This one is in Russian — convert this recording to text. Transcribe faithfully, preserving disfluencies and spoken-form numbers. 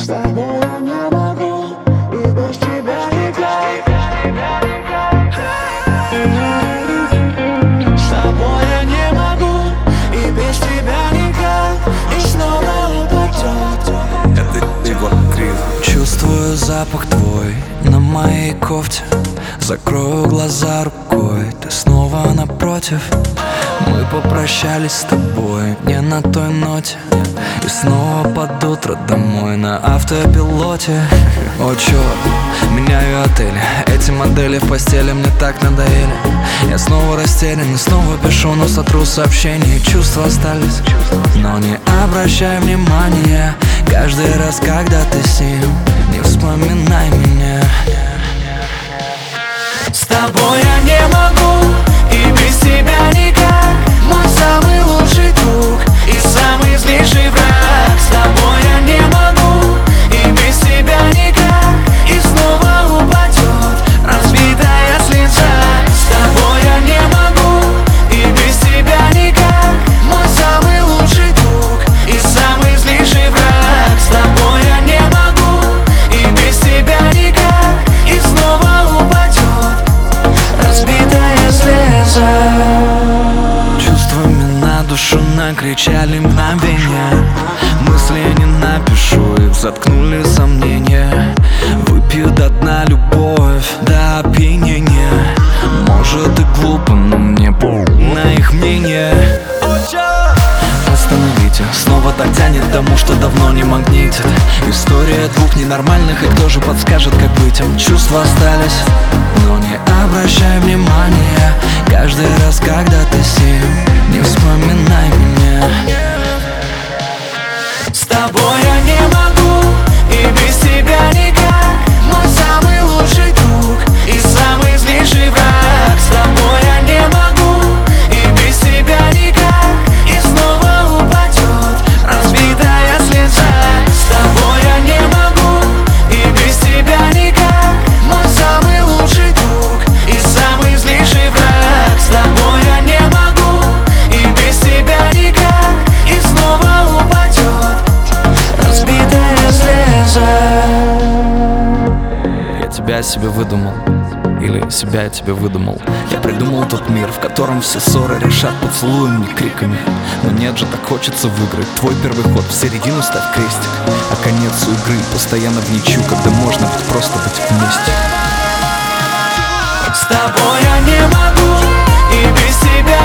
тобой я не могу, и без тебя никак. С тобой я не могу, и без тебя никак. И снова упадет. Это Егор Крид. Чувствую запах твой на моей кофте. Закрою глаза рукой, ты снова напротив. Мы попрощались с тобой не на той ноте, и снова под утро домой на автопилоте. О, черт, меняю отели, эти модели в постели мне так надоели. Я снова растерян и снова пишу, но сотру сообщения. Чувства остались, но не обращай внимания. Каждый раз, когда ты с ним, не вспоминай меня. С тобой я не могу, и без тебя никак. Мой самый лучший друг и самый злейший враг. С тобой я не могу, и без тебя никак. И снова упадет разбитая слеза. С тобой я не могу, и без тебя никак. Мой самый лучший друг и самый злейший враг. С тобой я не могу, и без тебя никак. И снова упадет разбитая слеза. Чувствами на душу накричали мгновения. Мысли не напишу, их заткнули сомнения. Выпью до дна любовь до опьянения. Может и глупо, но мне похуй на их мнение. Остановите, снова так тянет к тому, что давно не магнитит. История двух ненормальных, и кто же подскажет, как быть им? Чувства остались, но не обращай внимания. Каждый раз, когда ты с ним, не вспоминай меня. С тобой я не могу, и без тебя никак. Мой самый лучший друг и самый злейший враг. С тобой я не могу, и без тебя никак. И снова упадет разбитая слеза. С тобой я не могу, и без тебя никак. Мой самый лучший друг и самый злейший враг. С тобой я не могу, и без тебя никак. И снова упадет разбитая слеза. Я тебя себе выдумал, или себя я тебе выдумал. Я придумал тот мир, в котором все ссоры решат поцелуем, не криками. Но нет же, так хочется выиграть. Твой первый ход, в середину ставь крестик, а конец у игры постоянно в ничью, когда можно быть просто быть вместе. С тобой я не могу, и без тебя